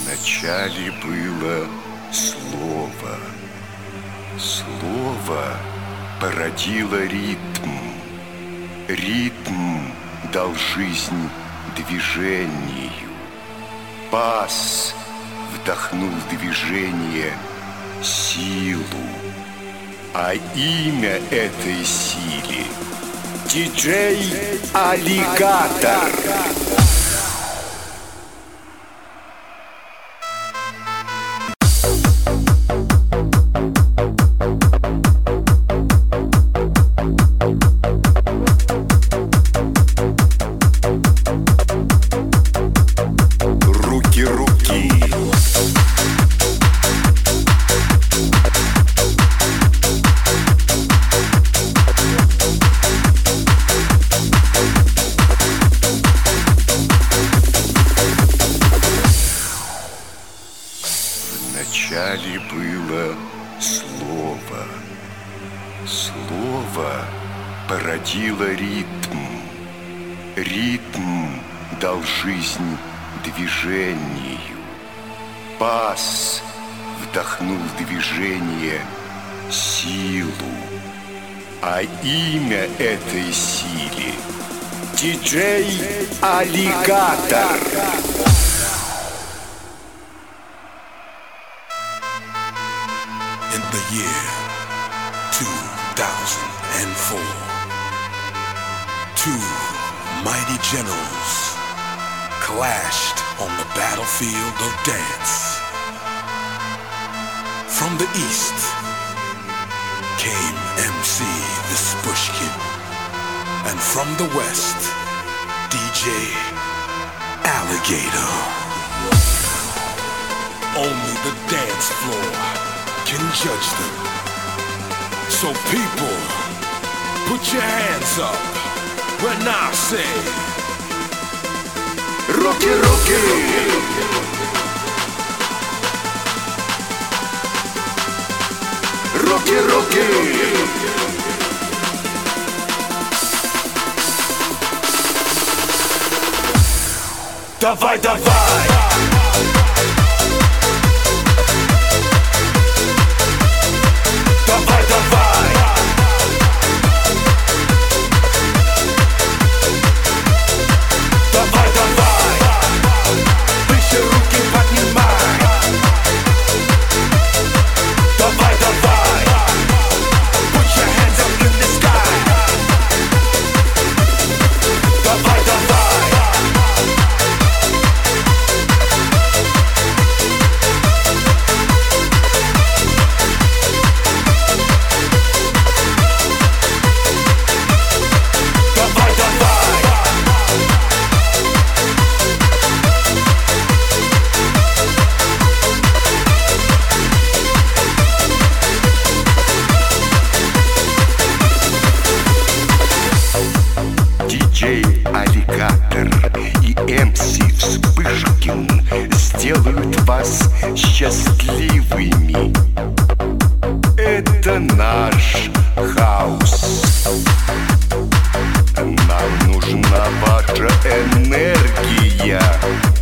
Вначале было слово. Слово породило ритм. Ритм дал жизнь движению. Бас вдохнул в движение силу. А имя этой силе — диджей-аллигатор. Вначале было слово. Слово породило ритм. Ритм дал жизнь движению. Бас вдохнул в движение силу. А имя этой силе — диджей-аллигатор. In the year 2004, two mighty generals clashed on the battlefield of dance. From the east came MC Vispushkin, and from the west, DJ Alligator. Only the dance floor can judge them. So people, put your hands up when I say Руки, руки! Руки, руки! Давай, давай! Давай, давай! Давай, давай! Выше руки поднимай! Давай, давай! Put your hands up in the sky! Давай, давай! Диджей-аллигатор и МС Вспышкин сделают вас счастливыми. Это наш хаус. Нам нужна ваша энергия.